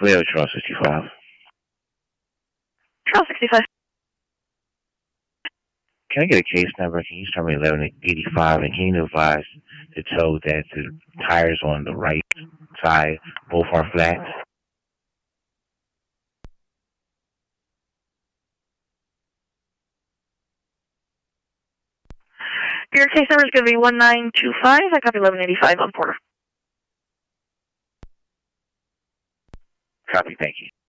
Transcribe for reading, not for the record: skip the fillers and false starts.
Cleo, Charles 65. Charles 65. Can I get a case number? Can you start me 1185? And can you advise the tow that the tires on the right side both are flat? Your case number is going to be 1925. I copy 1185 on Porter. Copy, thank you.